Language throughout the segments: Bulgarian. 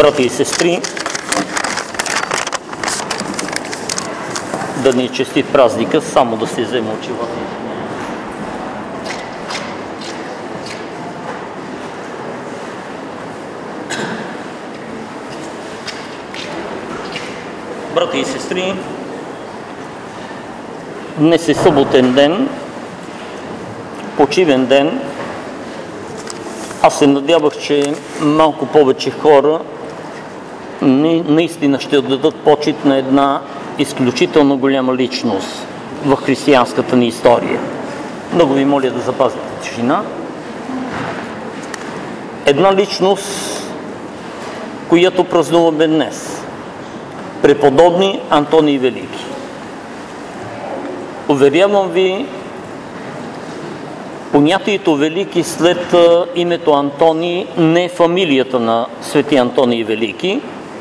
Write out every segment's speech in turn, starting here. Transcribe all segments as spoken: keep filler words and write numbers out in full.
Брати и сестри, да ни честит празника, само да се взема очилата. Брати и сестри, днес е съботен ден, почивен ден. Аз се надявах, че малко повече хора наистина ще отдадат почит на една изключително голяма личност в християнската ни история. Много ви моля да запазите тишина. Една личност, която празнуваме днес. Преподобни Антоний Велики. Уверявам ви, понятието Велики след името Антоний не е фамилията на свети Антоний Велики,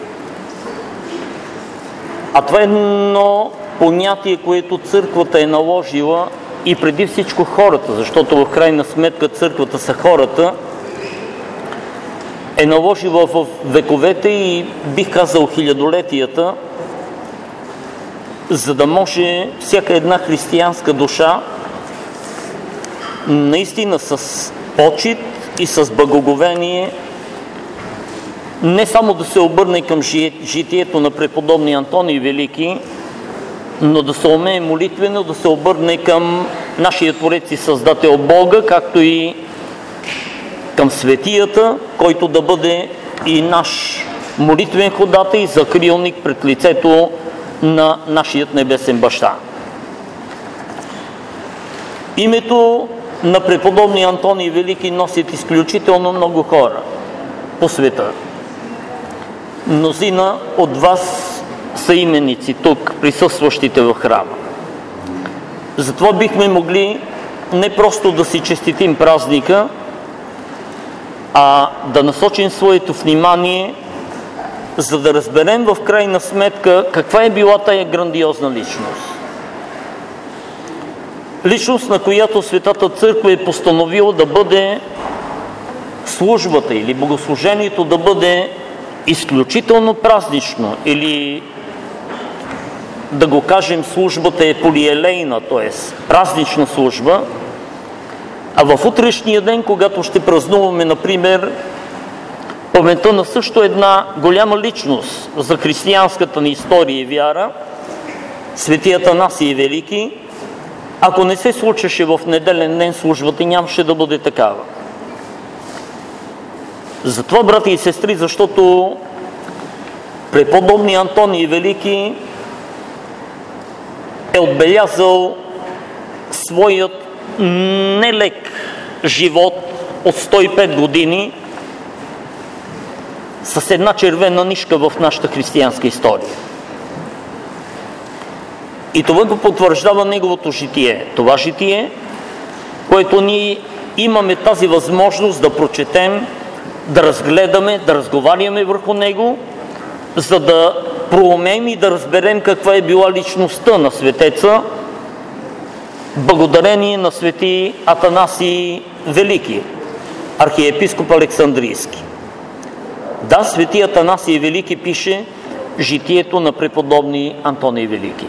а това е едно понятие, което църквата е наложила и преди всичко хората, защото в крайна сметка църквата са хората, е наложила в вековете и бих казал хилядолетията, за да може всяка една християнска душа наистина с почит и с благоговение не само да се обърне към житието на преподобни Антоний Велики, но да се умее молитвено да се обърне към нашия Творец и Създател Бога, както и към светията, който да бъде и наш молитвен ходатай и закрилник пред лицето на нашият небесен баща. Името на преподобни Антоний Велики носят изключително много хора по света. Мнозина от вас са именици тук, присъстващите в храма. Затова бихме могли не просто да си честитим празника, а да насочим своето внимание, за да разберем в крайна сметка каква е била тая грандиозна личност. Личност, на която Светата Църква е постановила да бъде службата или богослужението да бъде изключително празнично, или да го кажем, службата е полиелейна, т.е. празнична служба, а в утрешния ден, когато ще празнуваме, например, паметта на също една голяма личност за християнската ни история и вяра, свети Атанасий Велики, ако не се случеше в неделен ден службата, нямаше да бъде такава. Затова, брати и сестри, защото преподобни Антоний Велики е отбелязал своят нелек живот от сто и пет години с една червена нишка в нашата християнска история. И това го потвърждава неговото житие. Това житие, което ние имаме тази възможност да прочетем, да разгледаме, да разговаряме върху него, за да проумеем и да разберем каква е била личността на светеца, благодарение на свети Атанасий Велики, архиепископ Александрийски. Да, свети Атанасий Велики пише житието на преподобни Антоний Велики.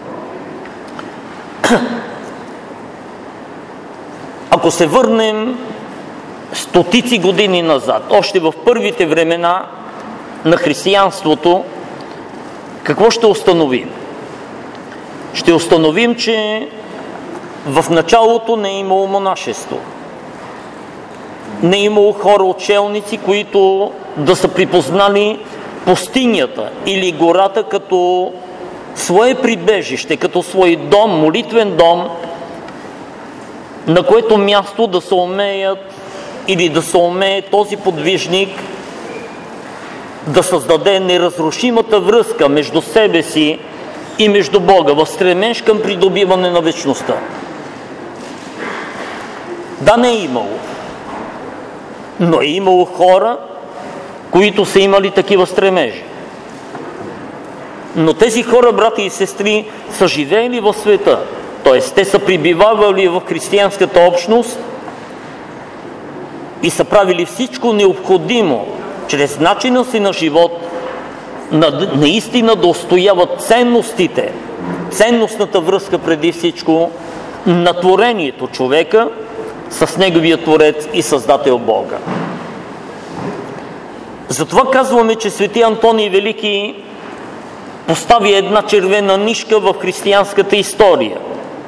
Ако се върнем стотици години назад, още в първите времена на християнството, какво ще установим? Ще установим, че в началото не е имало монашество. Не е имало хора учелници, които да са припознали пустинята или гората като свое прибежище, като свой дом, молитвен дом, на което място да се умеят или да се умее този подвижник да създаде неразрушимата връзка между себе си и между Бога в стремеж към придобиване на вечността. Да, не е имало, но е имало хора, които са имали такива стремежи. Но тези хора, брати и сестри, са живеели в света, т.е. те са прибивавали в християнската общност и са правили всичко необходимо чрез начина си на живот, на, наистина да устоява ценностите, ценностната връзка преди всичко на творението човека с неговия Творец и Създател Бога. Затова казваме, че свети Антоний Велики постави една червена нишка в християнската история,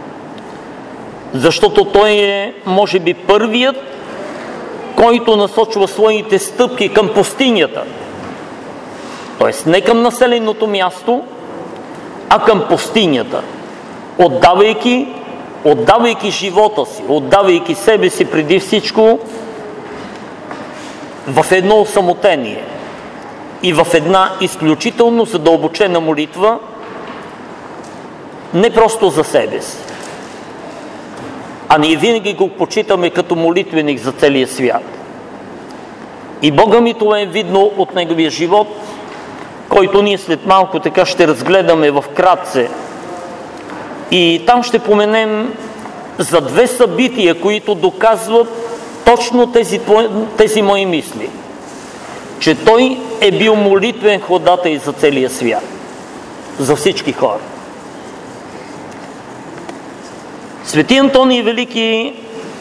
защото той е, може би, първият, който насочва своите стъпки към пустинята, т.е. не към населеното място, а към пустинята, отдавайки, отдавайки живота си, отдавайки себе си преди всичко в едно осамотение и в една изключително задълбочена молитва, не просто за себе си, а ние винаги го почитаме като молитвеник за целия свят. И Бога ми това е видно от неговия живот, който ние след малко така ще разгледаме в кратце. И там ще поменем за две събития, които доказват точно тези, тези мои мисли. Че той е бил молитвен ходатай за целия свят. За всички хора. Свети Антоний Велики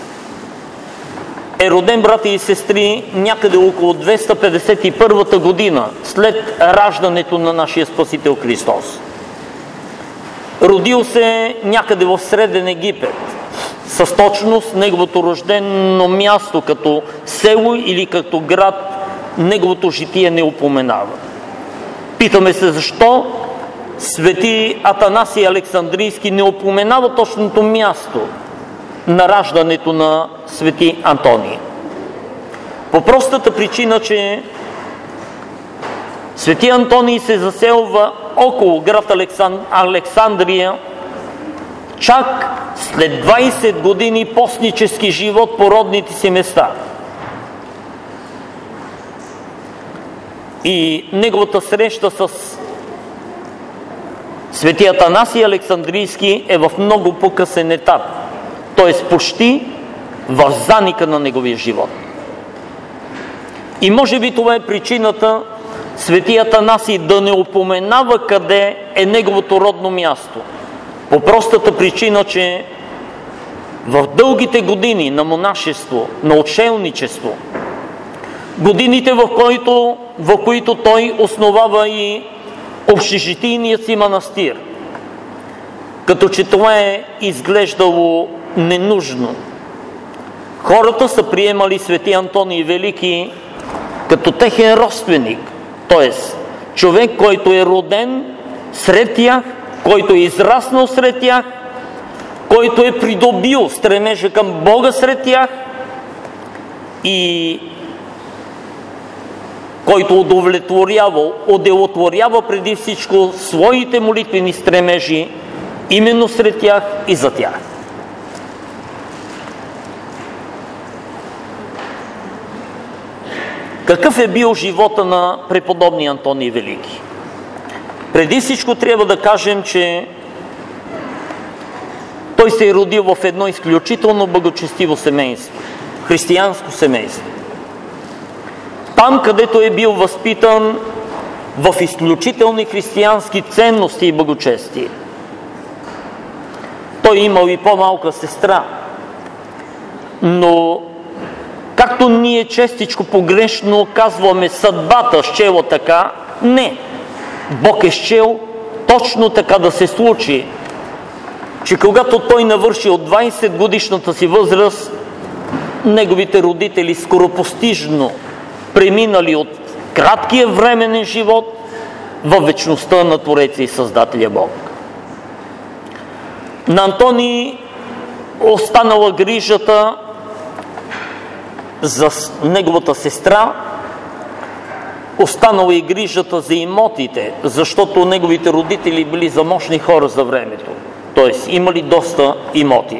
е роден, брати и сестри, някъде около двеста петдесет и първа година, след раждането на нашия Спасител Христос. Родил се някъде в Среден Египет. С точност неговото рождено място като село или като град, неговото житие не упоменава. Питаме се защо свети Атанасий Александрийски не упоменава точното място на раждането на свети Антоний. По простата причина, че свети Антоний се заселва около град Александ... Александрия чак след двайсет години постнически живот по родните си места. И неговата среща с свети Атанасий Александрийски е в много по-късен етап, т.е. почти в заника на неговия живот. И може би това е причината свети Атанасий да не упоменава къде е неговото родно място. По простата причина, че в дългите години на монашество, на отшелничество, годините, в които, в които той основава и общежитийният си манастир, като че това е изглеждало ненужно. Хората са приемали свети Антоний Велики като техен родственик, т.е. човек, който е роден сред тях, който е израснал сред тях, който е придобил стремежа към Бога сред тях и който удовлетворява, удовлетворява преди всичко своите молитвени стремежи именно сред тях и за тях. Какъв е бил живота на преподобния Антоний Велики? Преди всичко трябва да кажем, че той се е родил в едно изключително благочестиво семейство, християнско семейство. Там, където е бил възпитан в изключителни християнски ценности и благочестие. Той имал и по-малка сестра, но както ние честичко погрешно казваме съдбата счела така, не. Бог е счел точно така да се случи, че когато той навърши от двайсет годишната си възраст, неговите родители скоропостижно преминали от краткия временен живот във вечността на Твореца и Създателя Бог. На Антоний останала грижата за неговата сестра, останала и грижата за имотите, защото неговите родители били заможни хора за времето, т.е. имали доста имоти.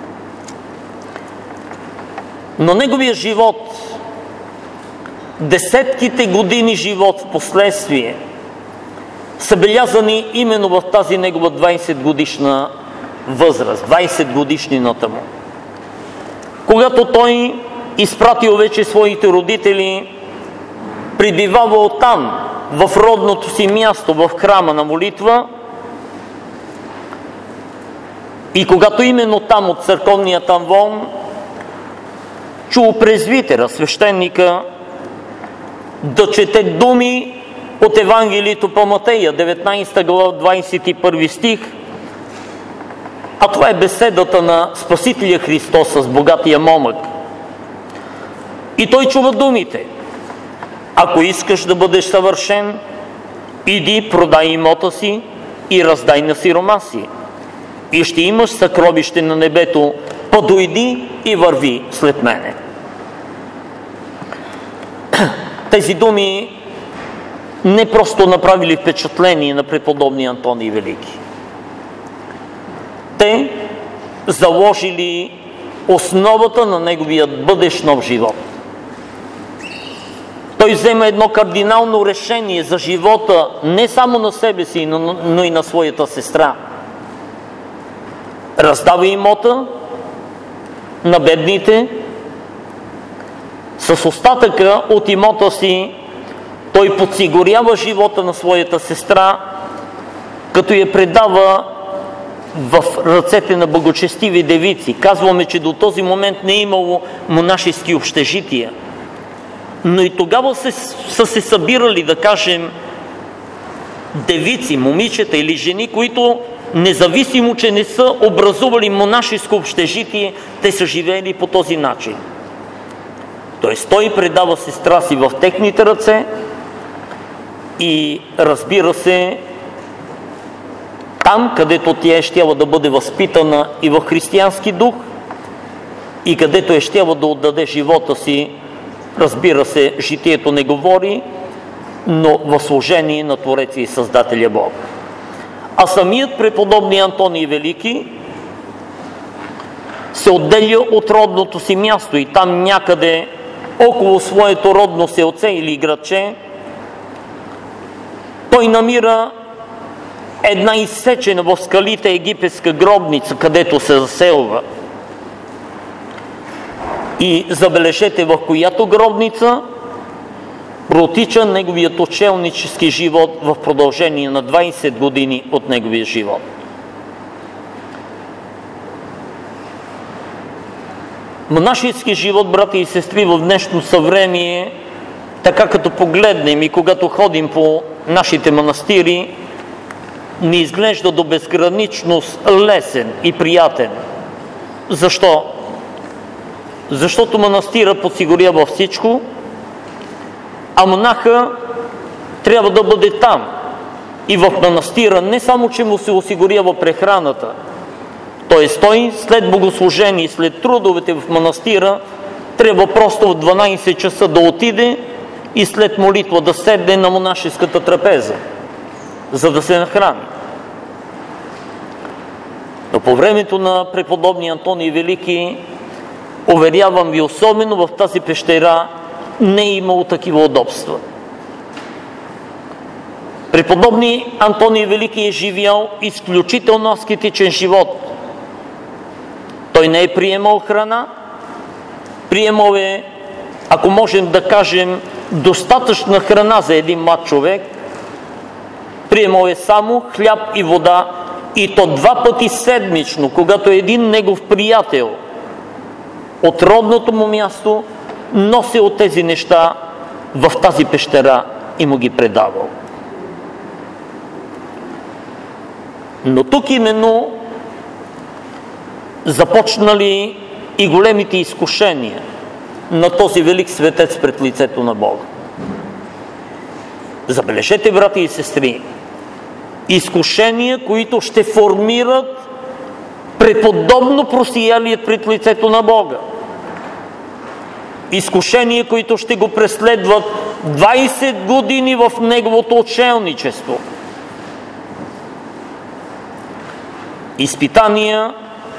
Но неговия живот, десетките години живот в последствие, са белязани именно в тази негова двайсет годишна възраст, двайсет годишнината му. Когато той изпратил вече своите родители пребивавал там, в родното си място, в храма на молитва, и когато именно там от църковния тамвон чул презвитера, свещеника, да чете думи от Евангелието по Матея, деветнадесета глава, двадесет и първи стих, а това е беседата на Спасителя Христос с богатия момък. И той чува думите: ако искаш да бъдеш съвършен, иди продай имота си и раздай на сиромаси, и ще имаш съкровище на небето, подойди и върви след мене. Тези думи не просто направили впечатление на преподобния Антоний Велики. Те заложили основата на неговия бъдещ нов живот. Той взема едно кардинално решение за живота не само на себе си, но, но и на своята сестра. Раздава имота на бедните. С остатъка от имота си той подсигурява живота на своята сестра, като я предава в ръцете на благочестиви девици. Казваме, че до този момент не е имало монашески общежития. Но и тогава се, са се събирали, да кажем, девици, момичета или жени, които независимо, че не са образували монашеско общежитие, те са живели по този начин. Тоест той предава сестра си в техните ръце и, разбира се, там, където тя е щяла да бъде възпитана и в християнски дух, и където е щяла да отдаде живота си, разбира се, житието не говори, но в служение на Твореца и Създателя Бог. А самият преподобни Антоний Велики се отделя от родното си място и там някъде около своето родно селце или градче той намира една изсечена в скалите египетска гробница, където се заселва. И забележете в която гробница протича неговият учелнически живот в продължение на двадесет години от неговия живот. Монашески живот, брати и сестри, в днешно съвремие, така като погледнем и когато ходим по нашите манастири, не изглежда до безграничност лесен и приятен. Защо? Защото манастира подсигурява всичко, а монаха трябва да бъде там. И в манастира не само, че му се осигурява прехраната, т.е. той след богослужение и след трудовете в манастира трябва просто в дванадесет часа да отиде и след молитва да седне на монашеската трапеза, за да се нахрани. Но по времето на преподобния Антоний Велики, уверявам ви, особено в тази пещера, не е имало такива удобства. Преподобни Антоний Велики е живял изключително аскетичен живот. Той не е приемал храна, приемал е, ако можем да кажем, достатъчна храна за един млад човек, приемал е само хляб и вода, и то два пъти седмично, когато един негов приятел от родното му място носил тези неща в тази пещера и му ги предавал. Но тук именно започнали и големите изкушения на този велик светец пред лицето на Бога. Забележете, брати и сестри, изкушения, които ще формират преподобно просиялият пред лицето на Бога. Изкушения, които ще го преследват двадесет години в неговото отшелничество. Изпитания,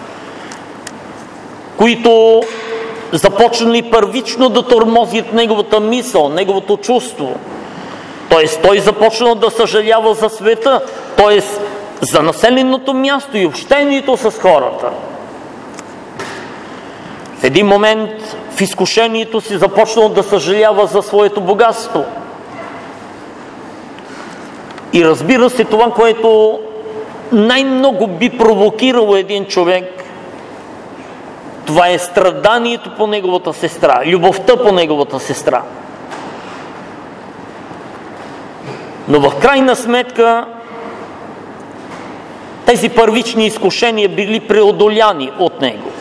които започнали първично да тормозят неговата мисъл, неговото чувство. Тоест той започнал да съжалява за света, т.е. за населеното място и общението с хората. В един момент в изкушението си започнал да съжалява за своето богатство. И разбира се, това, което най-много би провокирало един човек, това е страданието по неговата сестра, любовта по неговата сестра. Но в крайна сметка тези първични изкушения били преодоляни от него.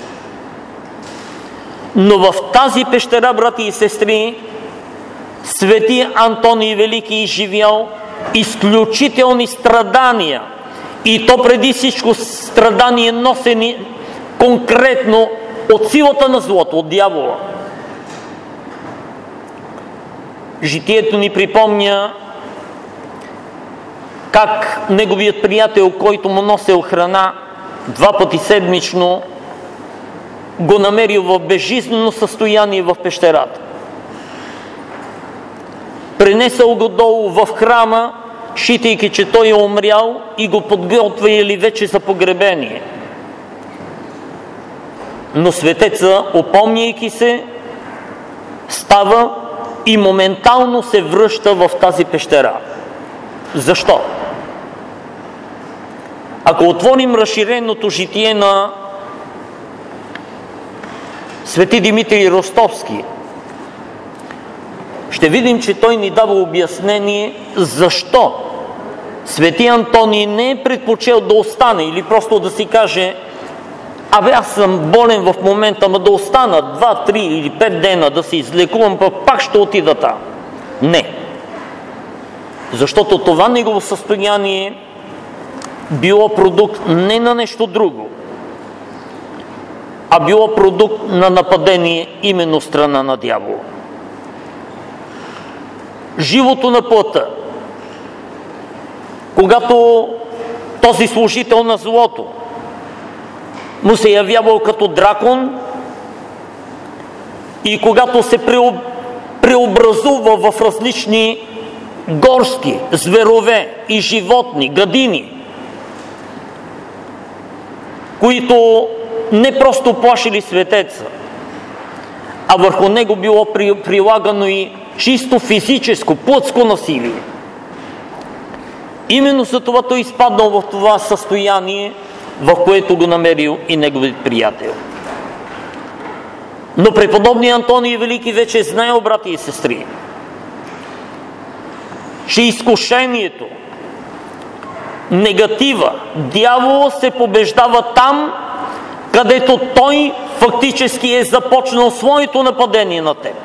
Но в тази пещера, брати и сестри, свети Антоний Велики изживял изключителни страдания. И то преди всичко страдания носени конкретно от силата на злото, от дявола. Житието ни припомня как неговият приятел, който му носил храна два пъти седмично, го намерил в безжизнено състояние в пещерата. Пренесъл го долу в храма, считайки, че той е умрял, и го подготвили вече за погребение. Но светеца, опомняйки се, става и моментално се връща в тази пещера. Защо? Ако отворим разширеното житие на свети Димитрий Ростовски, ще видим, че той ни дава обяснение защо свети Антоний не е предпочел да остане или просто да си каже: абе, аз съм болен в момента, ма да остана два, три или пет дена да се излекувам, пък пак ще отида там. Не. Защото това негово състояние било продукт не на нещо друго, а било продукт на нападение именно страна на дявола. Живото на плътта, когато този служител на злото му се явявал като дракон и когато се преобразува в различни горски зверове и животни, гадини, които не просто плашили светеца, а върху него било прилагано и чисто физическо, плътско насилие. Именно за това той изпаднал в това състояние, в което го намерил и неговият приятел. Но преподобният Антоний Велики вече знаел, брати и сестри, че изкушението, негатива, дявола се побеждава там, където той фактически е започнал своето нападение на теб.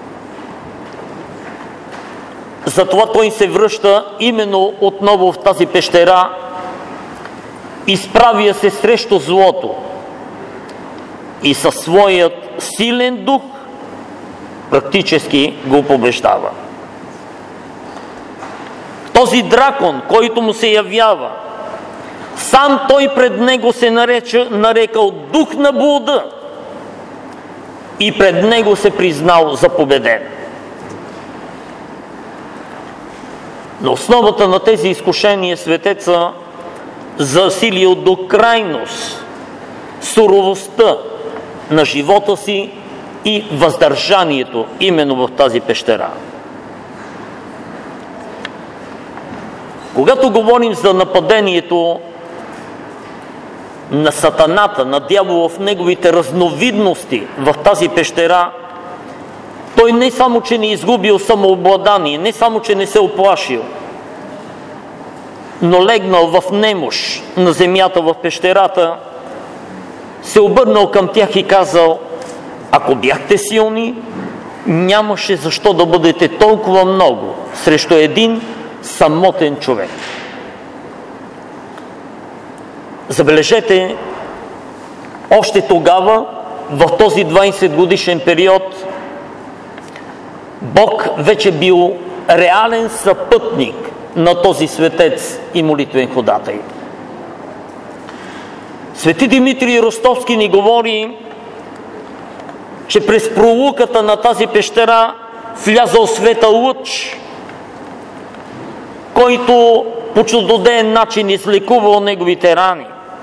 Затова той се връща именно отново в тази пещера, изправя се срещу злото и със своят силен дух практически го побеждава. Този дракон, който му се явява, сам той пред него се нареча, нарекал дух на блуда и пред него се признал за победен. На основата на тези изкушения светеца засилил до крайност суровостта на живота си и въздържанието именно в тази пещера. Когато говорим за нападението на сатаната, на дявола в неговите разновидности в тази пещера, той не само, че не изгубил самообладание, не само, че не се оплашил, но легнал в немощ на земята в пещерата, се обърнал към тях и казал: ако бяхте силни, нямаше защо да бъдете толкова много срещу един самотен човек. Забележете, още тогава, в този двайсет годишен период, Бог вече бил реален съпътник на този светец и молитвен ходатай. Свети Димитрий Ростовски ни говори, че през пролуката на тази пещера влязал света лъч, който по чудодеен начин излекувал неговите рани.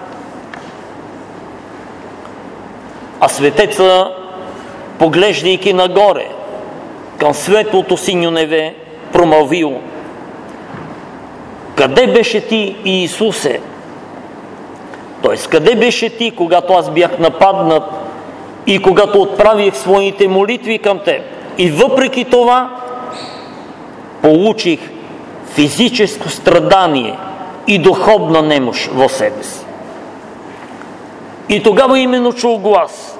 А светеца, поглеждайки нагоре към светлото синьо небе, промълвил: къде беше ти, Иисусе? Тоест, къде беше ти, когато аз бях нападнат и когато отправих своите молитви към теб? И въпреки това получих физическо страдание и духовна немощ в себе си. И тогава именно чул глас: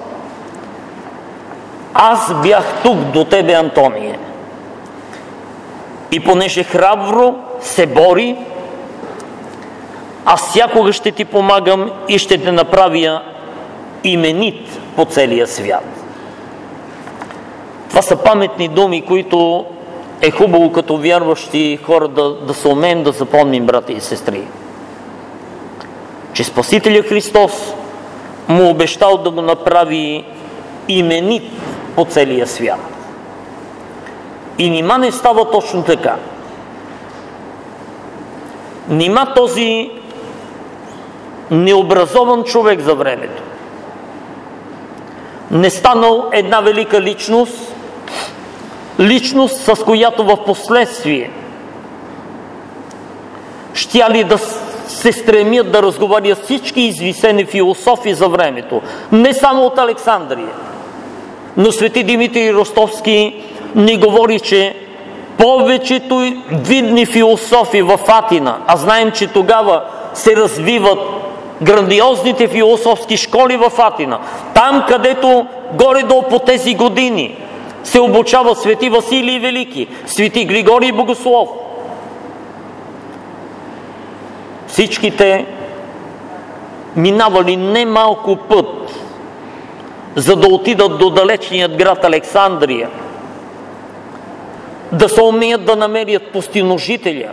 аз бях тук до тебе, Антония. И понеже храбро се бори, аз всякога ще ти помагам и ще те направя именит по целия свят. Това са паметни думи, които е хубаво като вярващи хора да, да се умеем да запомним, брати и сестри. Че Спасителя Христос му обещал да го направи именит по целия свят. И нима не става точно така. Нима този необразован човек за времето не станал една велика личност, личност, с която в последствие щяли да се стремят да разговарят всички извисени философи за времето, не само от Александрия. Но свети Димитрий Ростовски ни говори, че повечето видни философи в Атина, а знаем, че тогава се развиват грандиозните философски школи в Атина, там където горе-долу по тези години се обучава свети Василий Велики, свети Григорий Богослов. Всичките минавали немалко път, за да отидат до далечният град Александрия, да се умеят да намерят пустиножителя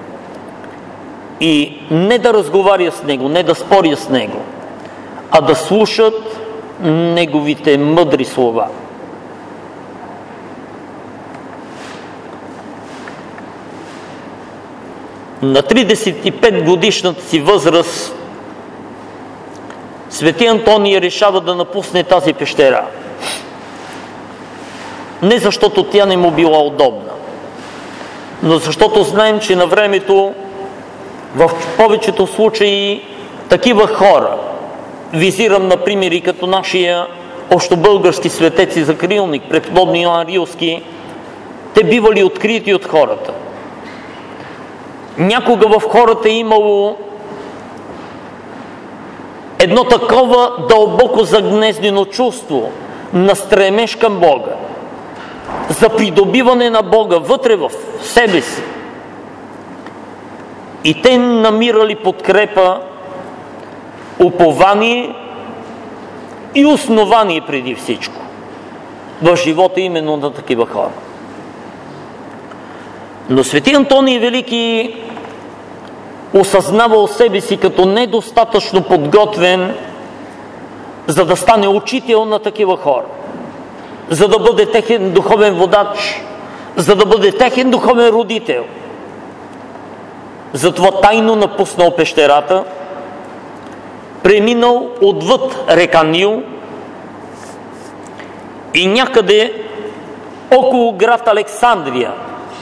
и не да разговаря с него, не да споря с него, а да слушат неговите мъдри слова. На тридесет и пет годишната си възраст свети Антоний решава да напусне тази пещера. Не защото тя не му била удобна, но защото знаем, че на времето в повечето случаи такива хора, визирам например и като нашия общобългарски светец и закрилник, преподобни Йоан Рилски, те бивали открити от хората. Някога в хората е имало едно такова дълбоко загнездено чувство на стремеж към Бога, за придобиване на Бога вътре в себе си. И те намирали подкрепа, упование и основание преди всичко в живота именно на такива хора. Но свети Антоний Велики осъзнавал себе си като недостатъчно подготвен, за да стане учител на такива хора, за да бъде техен духовен водач, за да бъде техен духовен родител. Затова тайно напуснал пещерата, преминал отвъд река Нил и някъде около град Александрия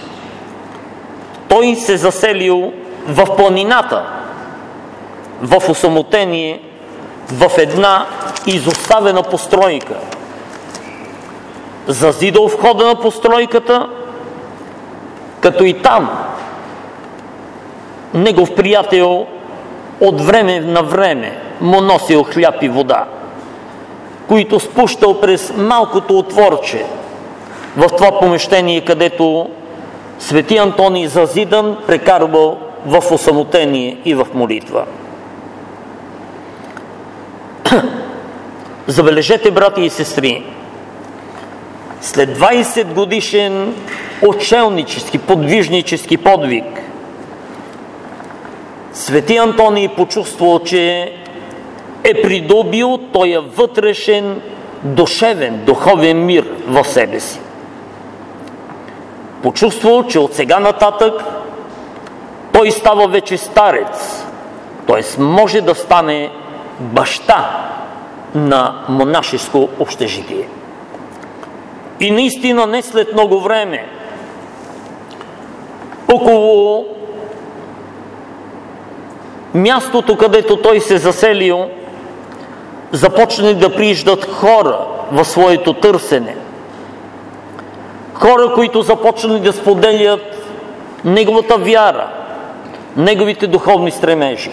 той се заселил в планината, в осамотение, в една изоставена постройка. Зазидал входа на постройката, като и там негов приятел от време на време му носил хляб и вода, които спущал през малкото отворче в това помещение, където свети Антоний зазидан прекарвал в осамотение и в молитва. Забележете, брати и сестри, след двайсет годишен отшелнически, подвижнически подвиг, свети Антоний почувствал, че е придобил този вътрешен, душевен, духовен мир в себе си. Почувствал, че от сега нататък той става вече старец, т.е. може да стане баща на монашеско общежитие. И наистина не след много време, около мястото, където той се заселил, започнали да прииждат хора в своето търсене. Хора, които започнали да споделят неговата вяра, неговите духовни стремежи,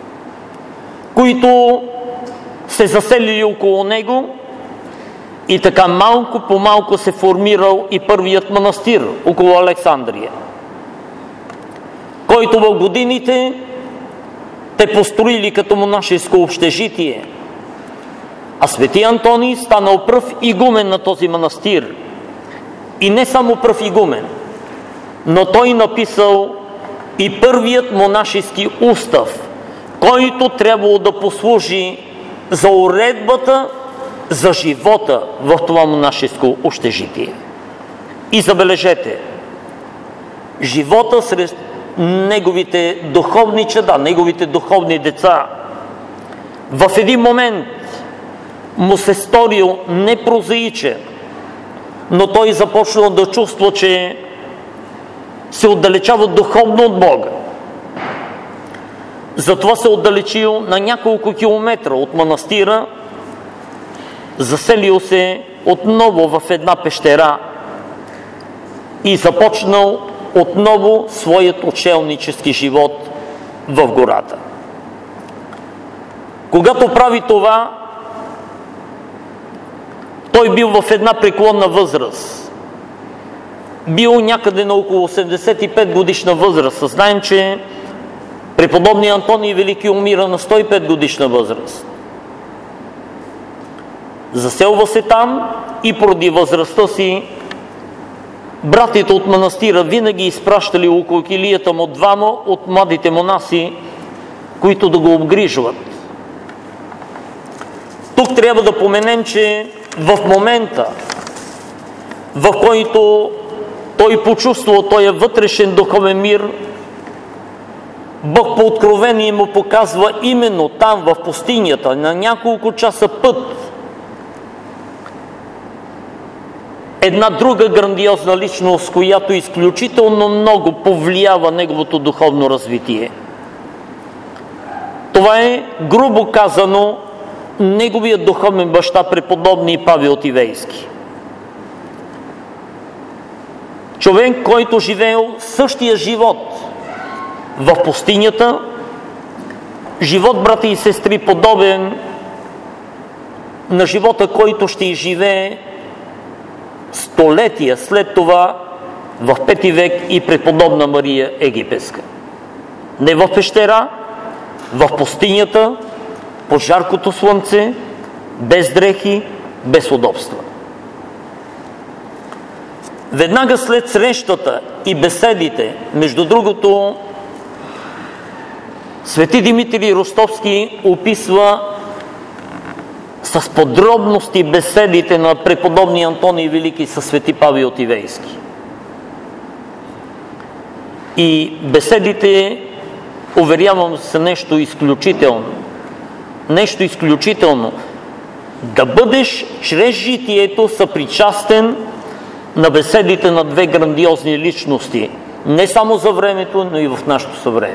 които се заселили около него, и така малко по малко се формирал и първият манастир около Александрия, който в годините те построили като монашеско общежитие, а свети Антоний станал пръв игумен на този манастир. И не само пръв игумен, но той написал и първият монашески устав, който трябвало да послужи за уредбата, за живота в това монашеско общежитие. И забележете, живота сред неговите духовни чада, неговите духовни деца, в един момент му се сторил непрозаичен, но той започнал да чувства, че се отдалечава духовно от Бога. Затова се отдалечил на няколко километра от манастира, заселил се отново в една пещера и започнал отново своят учелнически живот в гората. Когато прави това, той бил в една преклонна възраст. Бил някъде на около осемдесет и пет годишна възраст. Знаем, че преподобният Антоний Велики умира на сто и пет годишна възраст. Заселва се там и поради възрастта си братите от манастира винаги изпращали около килията му двама от младите монаси, които да го обгрижват. Тук трябва да поменем, че в момента, в който той почувствал този вътрешен духовен мир, Бог по откровение му показва именно там, в пустинята, на няколко часа път, една друга грандиозна личност, която изключително много повлиява неговото духовно развитие. Това е, грубо казано, неговият духовен баща, преподобни Павел Тивейски. Човек, който живеел същия живот в пустинята, живот, брати и сестри, подобен на живота, който ще изживее столетия след това в пети век и преподобна Мария Египетска. Не в пещера, в пустинята, по жаркото слънце, без дрехи, без удобства. Веднага след срещата и беседите, между другото, свети Димитрий Ростовски описва с подробности беседите на преподобния Антоний Велики със свети Павел Тивейски. И беседите, уверявам се, нещо изключително. Нещо изключително. Да бъдеш чрез житието съпричастен на беседите на две грандиозни личности. Не само за времето, но и в нашето съвремие.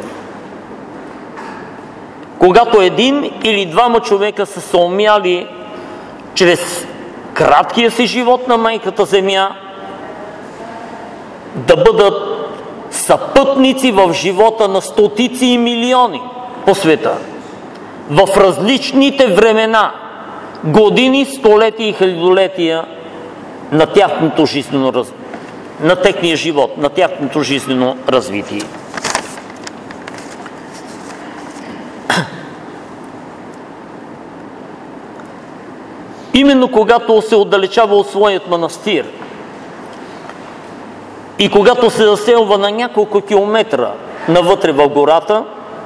Когато един или двама човека са се умяли чрез краткия си живот на майката Земя да бъдат съпътници в живота на стотици и милиони по света, в различните времена, години, столетия и хилядолетия на тяхното жизнено раз... на техния живот, на тяхното жизнено развитие. Именно когато се отдалечава от своят манастир и когато се заселва на няколко километра навътре в гората,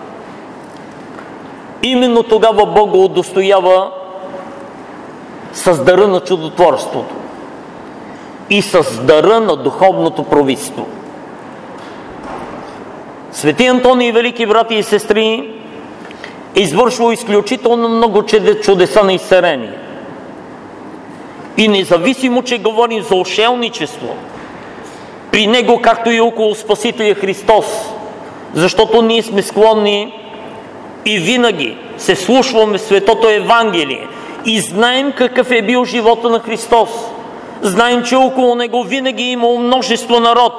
именно тогава Бог го удостоява с дара на чудотворството и с дара на духовното провидство. Свети Антоний Велики, брати и сестри, е извършвал изключително много чудеса на изцеление. И независимо, че говорим за отшелничество, при него, както и около Спасителя Христос, защото ние сме склонни и винаги се слушваме в Светото Евангелие и знаем какъв е бил живота на Христос. Знаем, че около Него винаги е имало множество народ,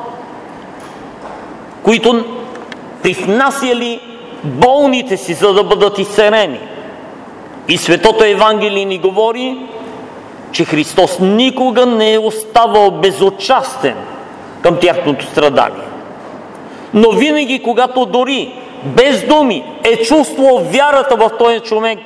които привнасяли болните си, за да бъдат изцелени. И Светото Евангелие ни говори, че Христос никога не е оставал безучастен към тяхното страдание. Но винаги, когато дори без думи е чувствал вярата в този човек,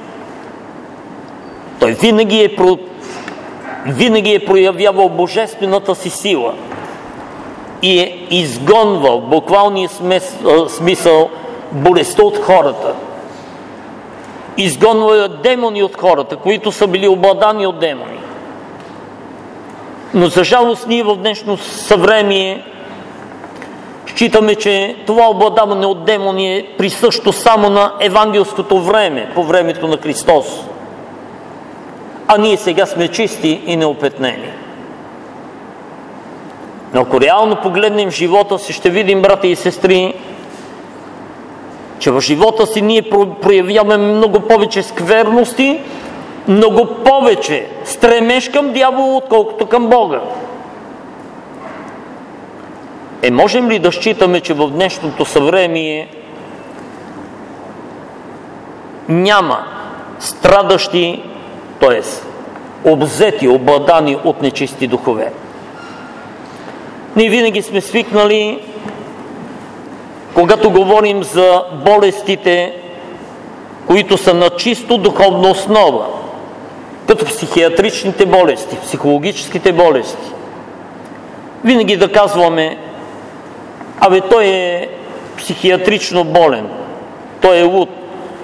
той винаги е, про... винаги е проявявал божествената си сила и е изгонвал в буквалния смисъл болестта от хората. Изгонвал е демони от хората, които са били обладани от демони. Но за жалост ние в днешно съвремие считаме, че това обладаване от демони е присъщо само на евангелското време, по времето на Христос. А ние сега сме чисти и неопетнени. Но ако реално погледнем живота си, ще видим, брати и сестри, че в живота си ние проявяваме много повече скверности, много повече стремеж към дявола, отколкото към Бога. Е, можем ли да считаме, че в днешното съвремие няма страдащи, т.е. обзети, обладани от нечисти духове? Ние винаги сме свикнали, когато говорим за болестите, които са на чисто духовна основа, като психиатричните болести, психологическите болести, винаги да казваме: абе, той е психиатрично болен, той е луд.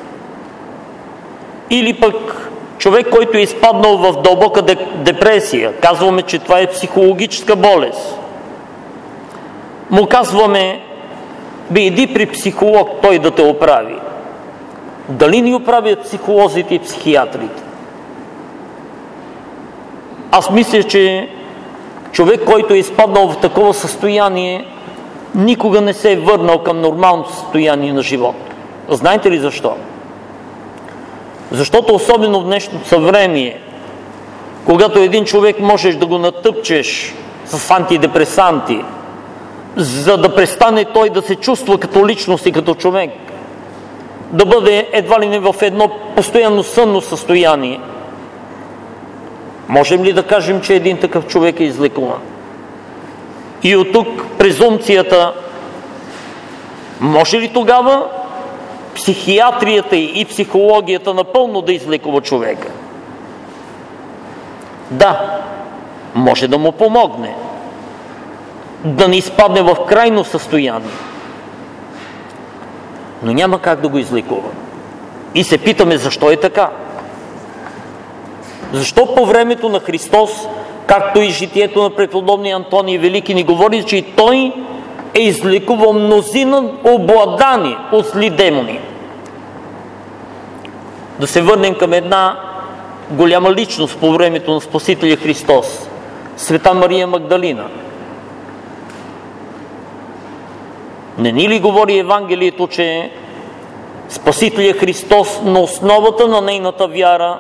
Или пък човек, който е изпаднал в дълбока депресия, казваме, че това е психологическа болест. Му казваме: бе, иди при психолог, той да те оправи. Дали ни оправят психолозите и психиатрите? Аз мисля, че човек, който е изпаднал в такова състояние, никога не се е върнал към нормалното състояние на живот. Знаете ли защо? Защото особено в днешното съвремие, когато един човек можеш да го натъпчеш с антидепресанти, за да престане той да се чувства като личност и като човек, да бъде едва ли не в едно постоянно сънно състояние, можем ли да кажем, че един такъв човек е излекуван? И от тук презумпцията: може ли тогава психиатрията и психологията напълно да излекува човека? Да, може да му помогне да не изпадне в крайно състояние, но няма как да го излекува. И се питаме, защо е така? Защо по времето на Христос, както и житието на преподобния Антоний Велики ни говори, че и той е излекувал мнозина обладани от зли демони? Да се върнем към една голяма личност по времето на Спасителя Христос – Света Мария Магдалина. Не ни ли говори Евангелието, че Спасителя Христос на основата на нейната вяра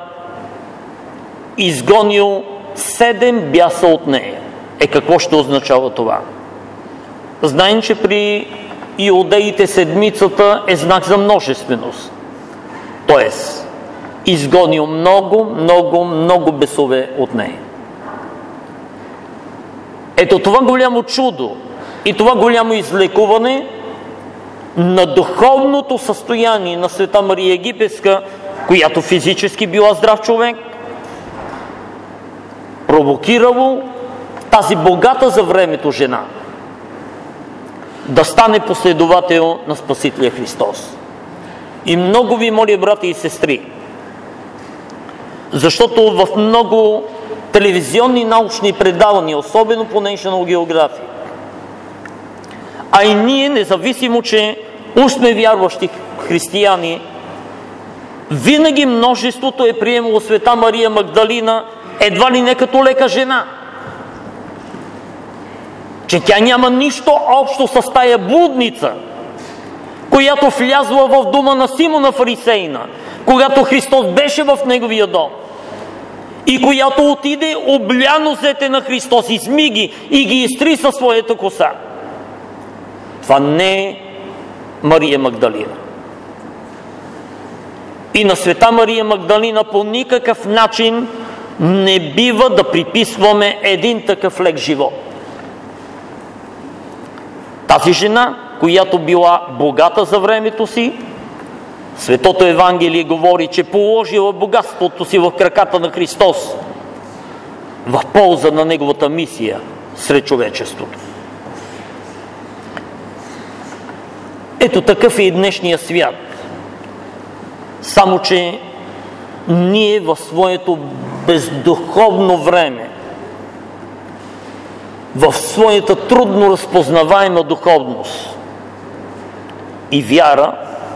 изгонил седем бяса от нея? Е, какво ще означава това? Знаем, че при иудеите седмицата е знак за множественост. Тоест, изгонил много, много, много бесове от нея. Ето това голямо чудо и това голямо излекуване на духовното състояние на Света Мария Египетска, която физически била здрав човек, провокирало тази богата за времето жена да стане последовател на Спасителя Христос. И много ви моля, брати и сестри, защото в много телевизионни научни предавания, особено по National Geographic, а и ние, независимо, че уж сме вярващи християни, винаги множеството е приемало Света Мария Магдалина едва ли не като лека жена. Че тя няма нищо общо с тая блудница, която влязла в дома на Симона Фарисейна, когато Христос беше в неговия дом, и която отиде, обля нозете на Христос, изми ги и ги изтри със своята коса. Това не е Мария Магдалина. И на света Мария Магдалина по никакъв начин не бива да приписваме един такъв лек живот. Тази жена, която била богата за времето си, Светото Евангелие говори, че положила богатството си в краката на Христос в полза на неговата мисия сред човечеството. Ето такъв е и днешния свят. Само че ние в своето бездуховно време, в своята трудно разпознаваема духовност и вяра,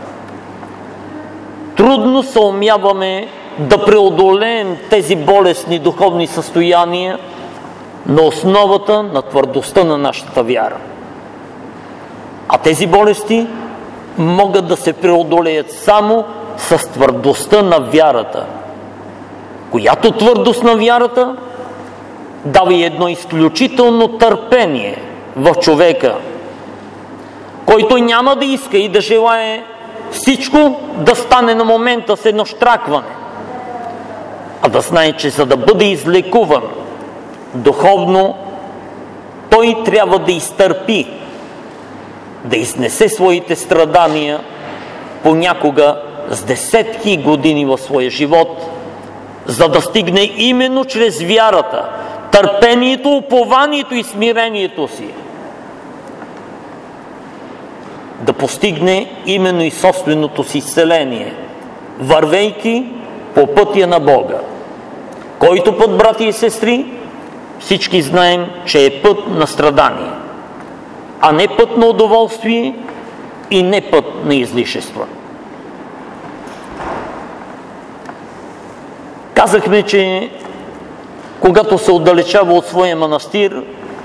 трудно се умяваме да преодолеем тези болестни духовни състояния на основата на твърдостта на нашата вяра. А тези болести могат да се преодолеят само с твърдостта на вярата, която твърдост на вярата дава и едно изключително търпение в човека, който няма да иска и да желае всичко да стане на момента с едно щракване, а да знае, че за да бъде излекуван духовно, той трябва да изтърпи, да изнесе своите страдания понякога с десетки години в своя живот, за да стигне именно чрез вярата, търпението, упованието и смирението си да постигне именно и собственото си изцеление, вървейки по пътя на Бога. Който път, брати и сестри, всички знаем, че е път на страдание, а не път на удоволствие и не път на излишества. Казахме, че когато се отдалечава от своя манастир,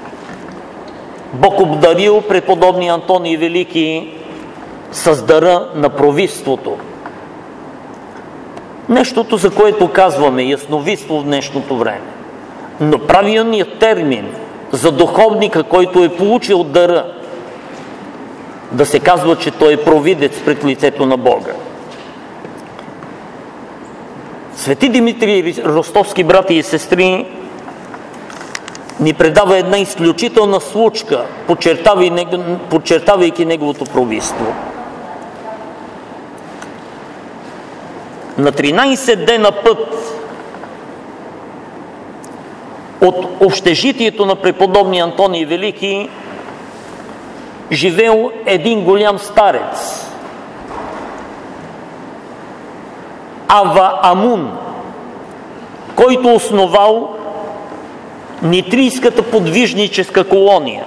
Бог обдарил преподобния Антоний Велики с дара на провидството. Нещото, за което казваме ясновидство в днешното време. Но правилният термин за духовника, който е получил дара, да се казва, че той е провидец пред лицето на Бога. Свети Димитрий Ростовски, брати и сестри, ни предава една изключителна случка, подчертавайки неговото провидство. На тринайсет дена път от общежитието на преподобния Антоний Велики живеел един голям старец, Ава Амун, който основал нитрийската подвижническа колония.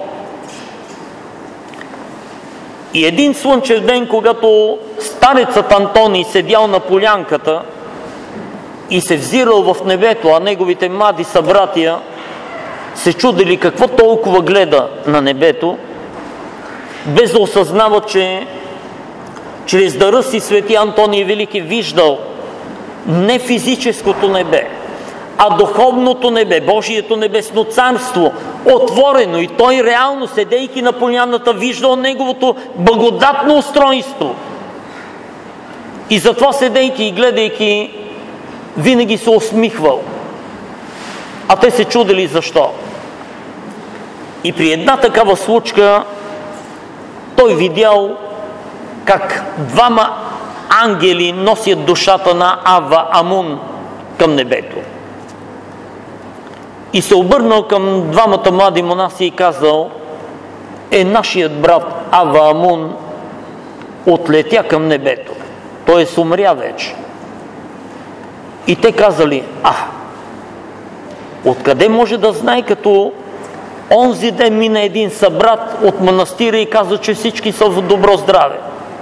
И един слънчев ден, когато старецът Антоний седял на полянката и се взирал в небето, а неговите млади събратия се чудили какво толкова гледа на небето, без да осъзнава, че чрез дара си свети Антоний Велики виждал не физическото небе, а духовното небе, Божието небесно царство, отворено, и той реално, седейки на поляната, виждал неговото благодатно устройство. И затова, седейки и гледайки, винаги се усмихвал. А те се чудили защо. И при една такава случка той видял как двама ангели носят душата на Ава Амун към небето. И се обърнал към двамата млади монаси и казал: е, нашият брат Ава Амун отлетя към небето. Той е умря вече. И те казали: а, откъде може да знае, като онзи ден мина един събрат от манастира и каза, че всички са в добро здраве.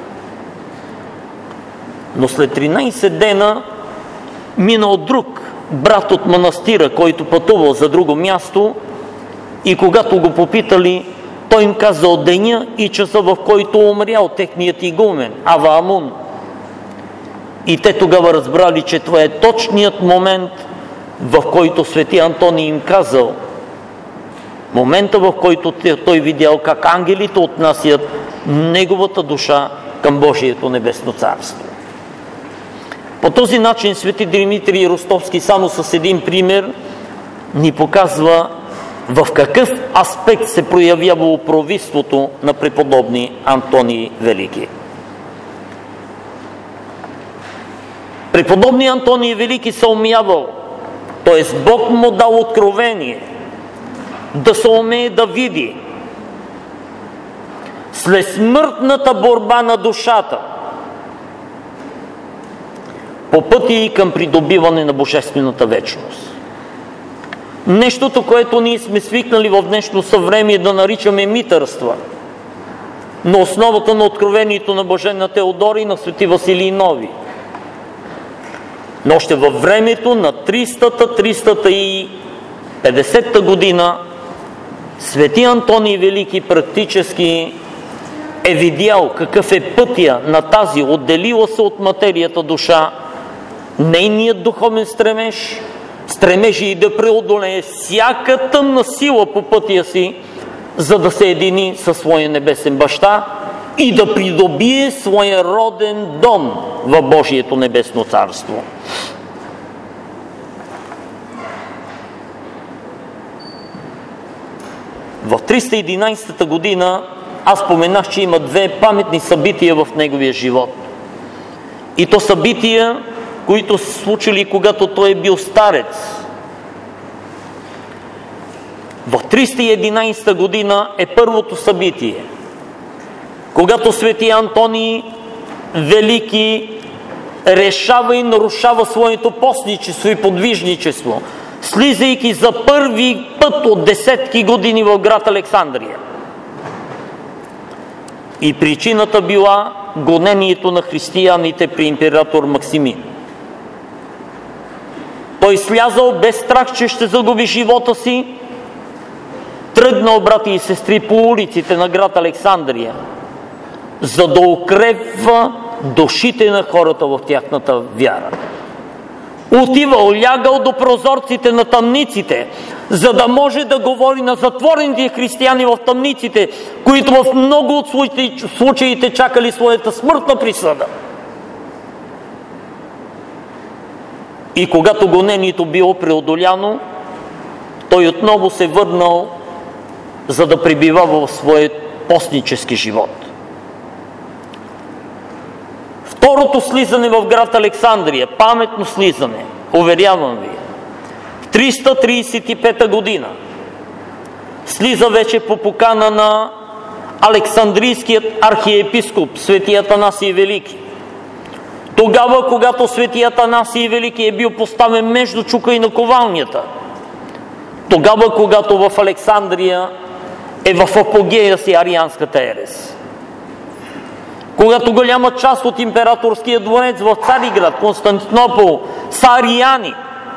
Но след тринайсет дена минал друг брат от манастира, който пътувал за друго място, и когато го попитали: той им казал деня и часа, в който умрял техният игумен Ава Амун. И те тогава разбрали, че това е точният момент, в който свети Антоний им казал, момента, в който той видял как ангелите отнасят неговата душа към Божието небесно царство. По този начин свети Димитрий Ростовски само с един пример ни показва в какъв аспект се проявявало провидството на преподобни Антоний Велики. Преподобни Антоний Велики се умявал, т.е. Бог му дал откровение, да се умее да види след смъртната борба на душата по пътя и към придобиване на божествената вечност. Нещото, което ние сме свикнали в днешно съвремие да наричаме митърства, на основата на откровението на Блаженна Теодора и на свети Василий Нови. Но още във времето на триста - триста и петдесета година свети Антоний Велики практически е видял какъв е пътя на тази отделила се от материята душа, нейният духовен стремеж, стремежи и да преодолее всяка тъмна сила по пътя си, за да се едини със своя небесен баща и да придобие своя роден дом в Божието небесно царство. В триста и единадесета година аз споменах, че има две паметни събития в неговия живот. И то събития, които се случили, когато той е бил старец. В триста и единадесета година е първото събитие, когато свети Антоний Велики решава и нарушава своето постничество и подвижничество, слизайки за първи път от десетки години в град Александрия. И причината била гонението на християните при император Максимин. Той слязал без страх, че ще загуби живота си, тръгнал, брати и сестри, по улиците на град Александрия, за да укрепва душите на хората в тяхната вяра. Отивал, лягал до прозорците на тъмниците, за да може да говори на затворените християни в тъмниците, които в много от случаите чакали своята смъртна присъда. И когато гонението било преодоляно, той отново се върнал, за да пребивава в своя постнически живот. Второто слизане в град Александрия, паметно слизане, уверявам ви, в триста тридесет и пета година, слиза вече по покана на Александрийският архиепископ свети Атанасий Велики. Тогава, когато свети Атанасий Велики е бил поставен между чука и наковалнята, тогава, когато в Александрия е в апогея си арианската ерес, когато голяма част от императорския дворец в Цариград, Константинопол са ариани,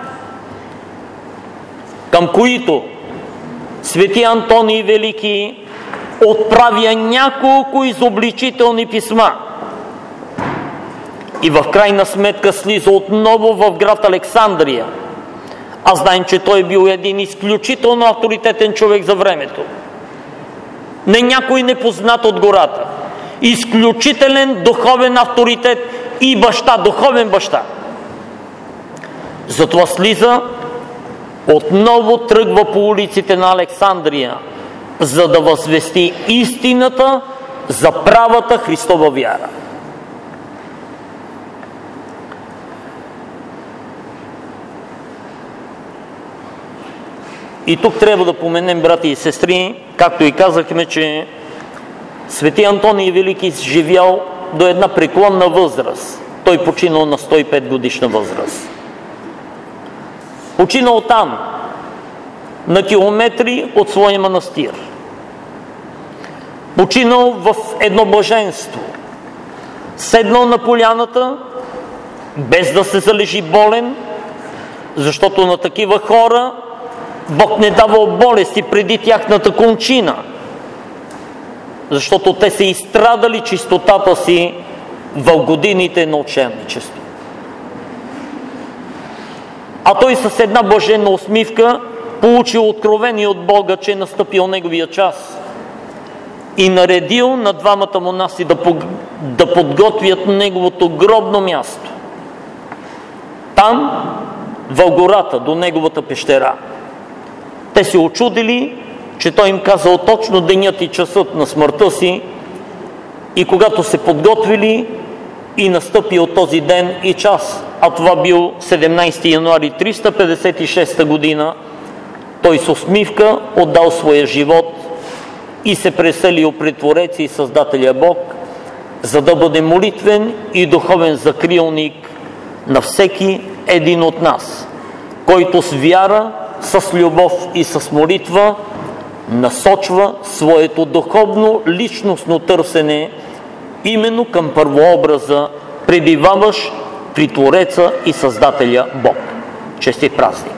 към които свети Антоний Велики отправя няколко изобличителни писма и в крайна сметка слиза отново в град Александрия. Аз знаем, че той е бил един изключително авторитетен човек за времето. Не някой непознат от гората. Изключителен духовен авторитет и баща, духовен баща. Затова слиза, отново тръгва по улиците на Александрия, за да възвести истината за правата Христова вяра. И тук трябва да поменем, брати и сестри, както и казахме, че свети Антоний Велики живял до една преклонна възраст. Той починал на сто и пет годишна възраст. Починал там, на километри от своя манастир. Починал в едно блаженство. Седнал на поляната, без да се залежи болен, защото на такива хора Бог не давал болести преди тяхната кончина. защото те са изстрадали чистотата си в годините на отшельничество. А той с една блаженна усмивка получил откровение от Бога, че е настъпил неговия час и наредил на двамата монаси да, да подготвят неговото гробно място. Там, в гората, до неговата пещера. Те се очудили, че той им казал точно денят и часът на смъртта си, и когато се подготвили, и настъпил този ден и час, а това бил седемнайсети януари триста петдесет и шеста година, той с усмивка отдал своя живот и се преселил пред Твореца и Създателя Бог, за да бъде молитвен и духовен закрилник на всеки един от нас, който с вяра, с любов и с молитва насочва своето духовно личностно търсене именно към първообраза, пребиваващ при Твореца и Създателя Бог. Честит празник!